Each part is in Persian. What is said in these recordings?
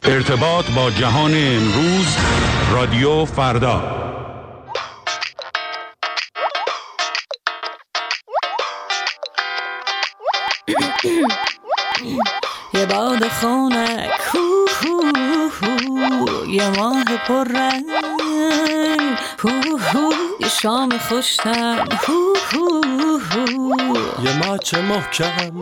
ارتباط با جهان امروز، رادیو فردا. یه باد خنک، یه ماه پررنگ، یه شام خوش‌طعم، یه ماچ محکم،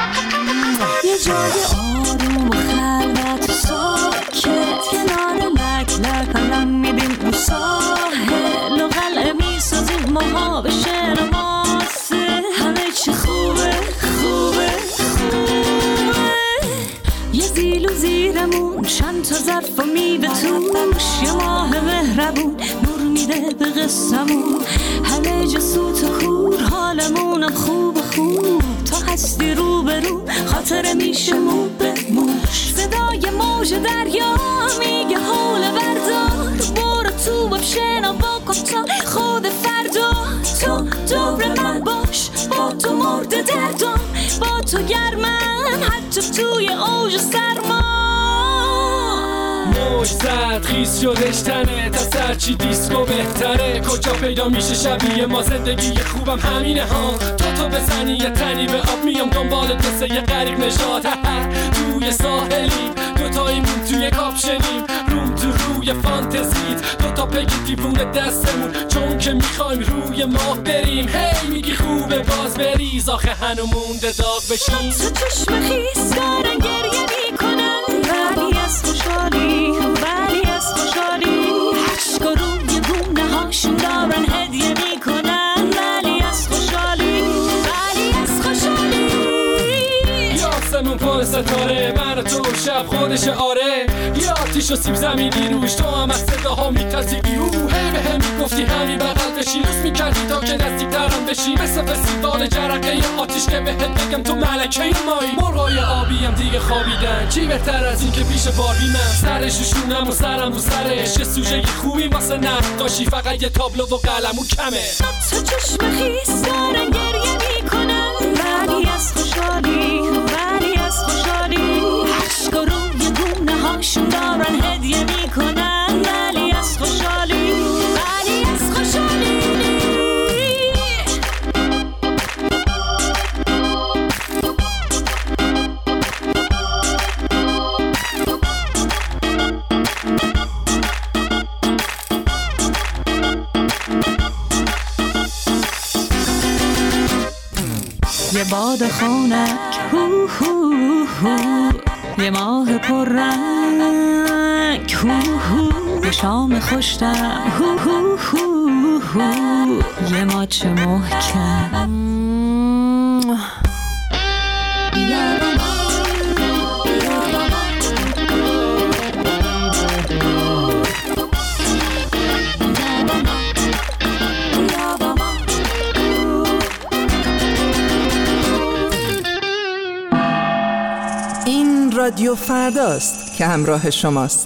یه جای آروم و خلوت و ساکت، کنار لک لک الان میدیم اون ساحل و قلعه میسازیم ماها به شعر و ماسه، همه چی خوبه خوبه خوبه. یه زیل و زیرمون چند تا ظرف و میوه توش، یه ماه مهربون نور میده به قصه‌مون، همه جا سوت و کور، حالمونم خوب خوب، تا هستی رو به رو خاطر میشه مو به موش. صدای موج دریا میگه حول بردار، برو تو باب شنوا کن تا خود فردا، تو دور من باش، با تو مرد دردم، با تو گرمم حتی توی اوج سرما. موج زد خیز شدش تنه، تا سرچی دیسکو بهتره، کجا پیدا میشه شبیه ما زندگی خوبم همینه ها، تو بزنی یه تنی به آب میام دنبالت مثل یه غریق نژاد، توی ساحلیم دوتاییمون توی کاپشنیم، روم تو روی فانتزیت، دوتا پگی دیوونه دستمون، چون که میخوایم روی ماه بریم، هی میگی خوبه باز بریز، آخه هنو مونده داغ بشیم. تو چشم خیس دارن گریه میکنن، ولی از خوشحالی، ولی از خوشحالی، عشق و روی گونه هاشون دارن هدیه میکنن، ولی از خوشحالی، ولی از خوشحالی. یاسمون پر ستاره، من و تو شب خودشه آره، یه آتیش و سیب زمینی روش، تو هم از صداها میترسیدی، هی به هم میگفتی همین بغل بشی، لوس میکردی تا که نزدیک ترم بشی، مثل فستیوال جرقه ی آتیش که بهت بگم تو ملکه مایی. مرغای آبی هم دیگه خوابیدن، چی بهتر از این که پیش باربی من، سرش و شونم و سرم رو سرش، یه سوژه خوبی واسه نقاشی، فقط یه تابلو و قلمو کمه. تو چشم خیس دارن گریه میکنن، ولی از خوشحالی، ولی از خوشحالی، عشق و روی گونه هاشون دارن هدیه میکنن، ولی از خوشحالی، ولی از خوشحالی. یه باد خنک، یه ماه پررنگ، یه شام خوش‌طعم، یه ماچ محکم. رادیو فرداست که همراه شماست.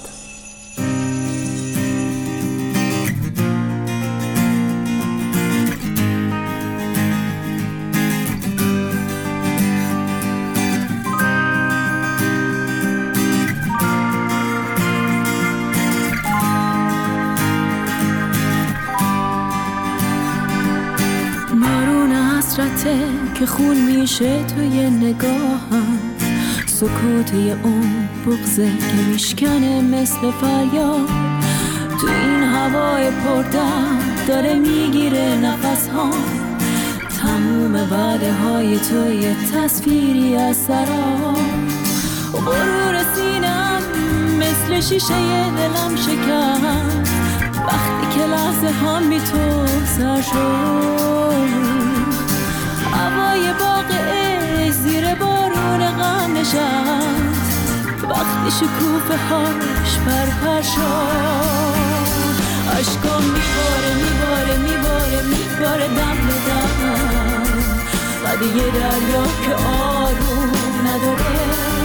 بارون حسرته که خون میشه توی نگاهم، سکوت یه اون بغضه که میشکنه مثل فریاد، تو این هوای پردرد داره میگیره نفس ها، تموم وعده های تو یه تصویری از سراب، غرور سینم مثل شیشه دلم شکست، وقتی که لحظه هم بی تو سر شد، هوای باغ عشق زیر بارون غم نشست، وقتی شکوفه هاش پرپر شد، عشقام میباره دم به دم، بعد یه دریا که آروم نداره،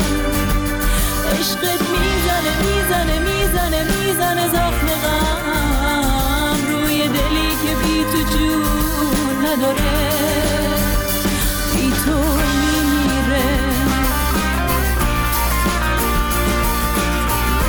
عشقت میزنه زخم غم، روی دلی که بی تو جون نداره، بی تو میمیره.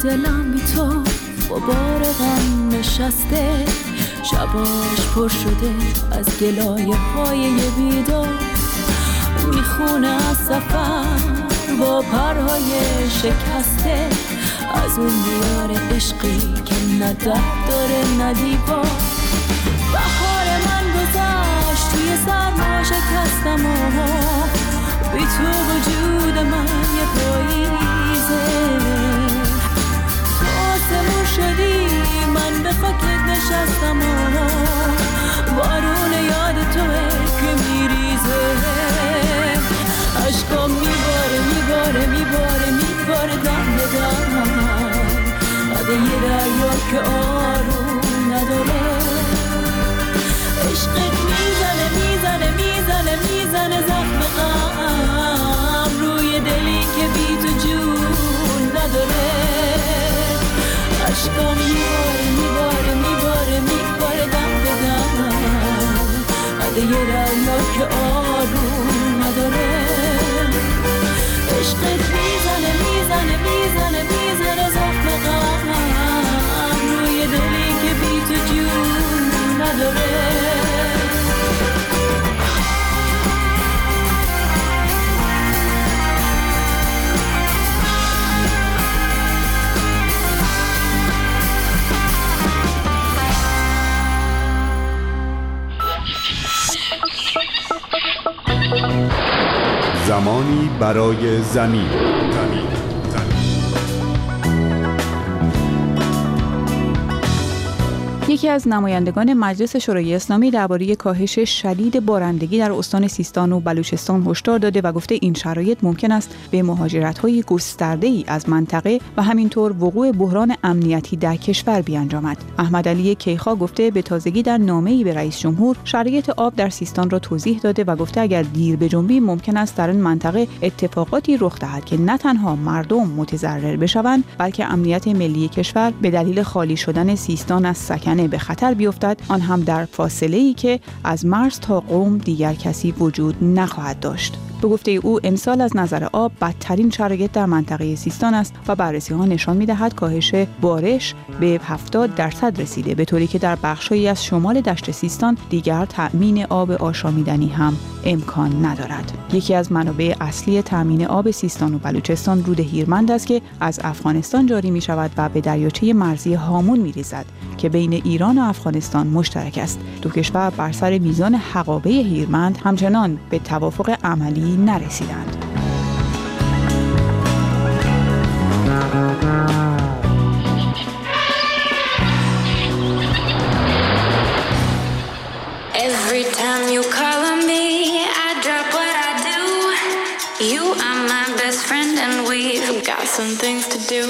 دلم بی تو غبار غم نشسته، شباش پر شده از گلایه های بیدار، میخونه از سفر با پرهای شکسته، از اون دیار عشقی که نه در داره نه دیوار. بهار من گذشت توی سرما شکستم و بی تو وجود من یه پاییزه، آسمون شدی من به خاکت نشستم و بارون یاد توه که میریزه، عشقام میباره میباره میباره میباره دم به دم، عده یه دریا که آروم نداره، عشقت میزنه میزنه میزنه میزنه زخم غم روی دلی که بی تو جون نداره، عشقام میباره میباره میباره میباره دم به دم، عده یه دریا که آروم نداره، عشقت میزنه میزنه میزنه میزنه زخم غم روی دلی که بی تو جون نداره. زمانی برای زمین. یکی از نمایندگان مجلس شورای اسلامی درباره کاهش شدید بارندگی در استان سیستان و بلوچستان هشدار داده و گفته این شرایط ممکن است به مهاجرت‌های گسترده‌ای از منطقه و همینطور وقوع بحران امنیتی در کشور بیانجامد. احمد علی کیخا گفته به تازگی در نامه‌ای به رئیس جمهور شرایط آب در سیستان را توضیح داده و گفته اگر دیر بجنبیم ممکن است در این منطقه اتفاقاتی رخ دهد که نه تنها مردم متضرر بشوند بلکه امنیت ملی کشور به دلیل خالی شدن سیستان از سکنه به خطر بیفتد، آن هم در فاصله‌ای که از مرز تا قم دیگر کسی وجود نخواهد داشت. به گفته او امسال از نظر آب بدترین شرایط در منطقه سیستان است و بررسی‌ها نشان می‌دهد کاهش بارش به 70% رسیده، به طوری که در بخش‌هایی از شمال دشت سیستان دیگر تأمین آب آشامیدنی هم امکان ندارد. یکی از منابع اصلی تأمین آب سیستان و بلوچستان رود هیرمند است که از افغانستان جاری می‌شود و به دریاچه مرزی هامون می‌ریزد که بین ایران و افغانستان مشترک است. دو کشور بر سر میزان حقابه هیرمند همچنان به توافق عملی نرسیدند. Every time you call on me, I drop what I do. You are my best friend and we've got some things to do.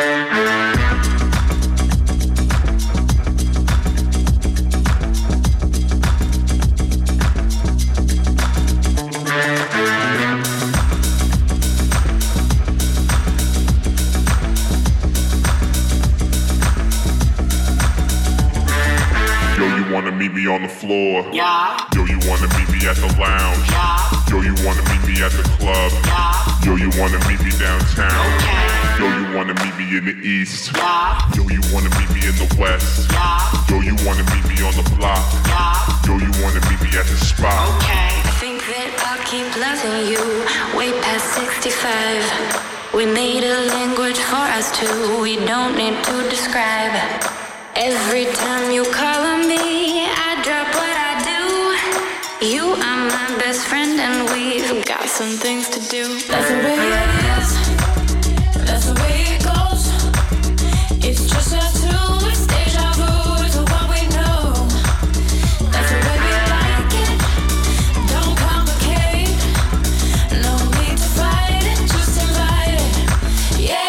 Meet me on the floor. Yeah. Yo, you wanna meet me at the lounge. Yeah. Yo, you wanna meet me at the club. Yeah. Yo, you wanna meet me downtown. Okay. Yo, you wanna meet me in the east. Yeah. Yo, you wanna meet me in the west. Yeah. Yo, you wanna meet me on the block. Yeah. Yo, you wanna meet me at the spot. Okay. I think that I'll keep loving you way past 65. We made a language for us two. We don't need to describe. Every time you call on me, I drop what I do. You are my best friend and we've got some things to do. That's the way it is. That's the way it goes. It's just us two. It's deja vu to what we know. That's the way we like it. Don't complicate. No need to fight it. Just invite it. Yeah.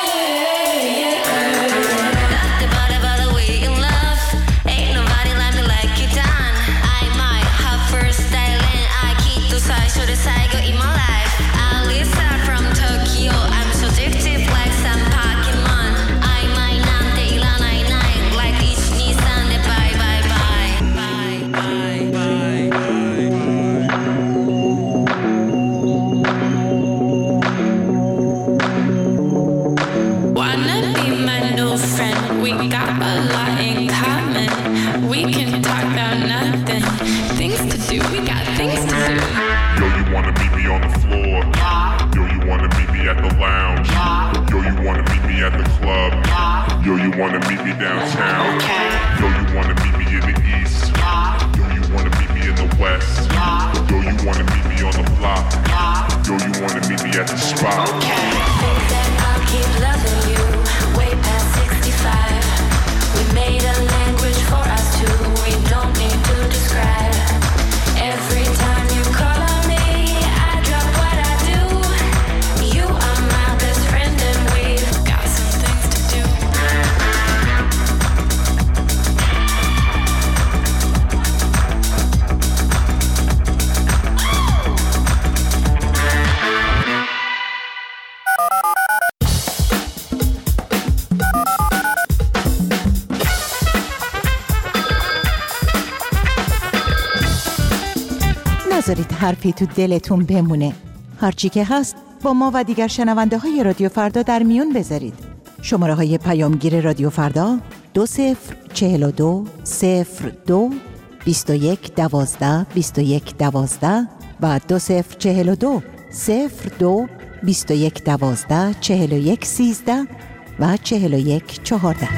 So this I go in my life. I live far from Tokyo. me downtown? Yo, you wanna meet me in the east? Yo, you wanna meet me in the west? Yo, you wanna meet me on the block? Yo, you wanna meet me at the spot? Think that I'll keep loving you way past 65. We made a language for us two. We don't need to describe. Every time you call on me, I drop what I do. You are my best friend and we've got some things to do. نذارید حرفی تو دلتون بمونه. هرچی که هست با ما و دیگر شنونده های رادیو فردا در میون بذارید. شماره های پیامگیر رادیو فردا 2042 02 21 12 21 12 و 2042 02 21 12 41 13 و 41 14.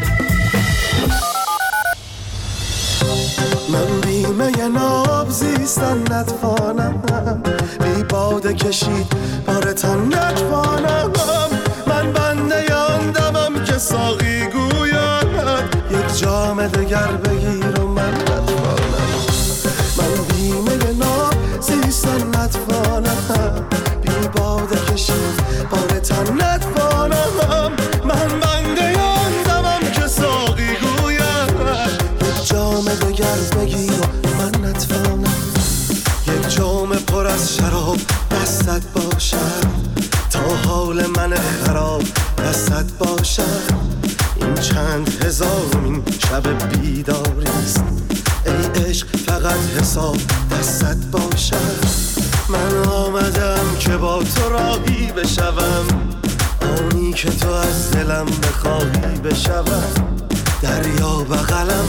من بیمه ناب زیستن نتوانم، بی باده کشید بار تن نتوانم. من بنده آندمم که ساقی گوید یک جام دگر بگیر و من نتوانم. من بیمه ناب زیستن نتوانم، بی باده کشید بار تن نتوانم. من بنده آندمم که ساقی گوید یک جام دگر بگیر و من نتوانم. یک جام پر از شراب دستت باشد تا حال من خراب دستت باشد. این چند هزارمین شب بیداریست، ای عشق فقط حساب دستت باشد. من آمدم که با تو راهی بشوم، آنی که تو از دلم بخواهی بشوم. دریا بغلم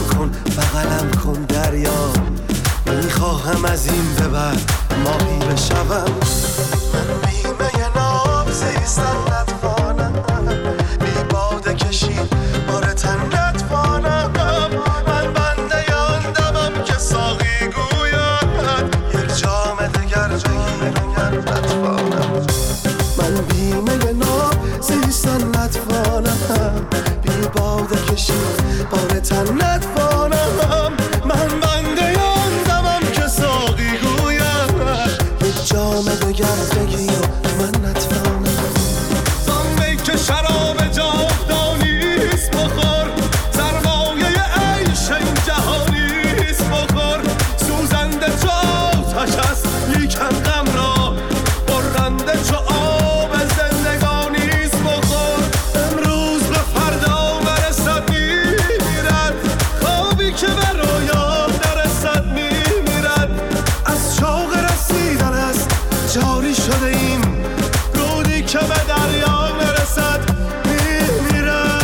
کن دریا، میخواهم از این به بعد ماهی بشوم. من بیمه ناب زیستن نتوانم، بی باده کشید بار تن نتوانم. من بنده آندمم که ساقی گوید یک جام دگر بگیر نتوانم. من بیمه ناب زیستن نتوانم، بی باده کشید بار تن نتوانم. من بنده آندمم که ساقی گوید یک جام دگر بگیر من نتوانم. زان که شراب جاودانیست بخور، سرمایه عیش این جهانیست بخور. سوزنده چو آتش است لیکن غم را، برنده چو آب زندگانیست بخور. امروز به فردا برسد میمیرد، خوابی که به رویا نرسد میمیرد. از شوق رسیدن است جاری شده ایم، رودی که به دریا نرسد میمیرد.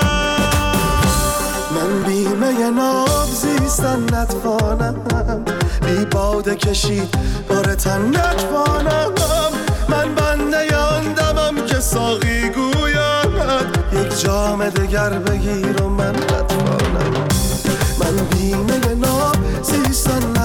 من بیمه ناب زیستن نتوانم، بی باده کشید بار تن نتوانم. من بنده آندمم که ساقی گوید یک جام دگر بگیر و من نتوانم. من بیمه ناب زیستن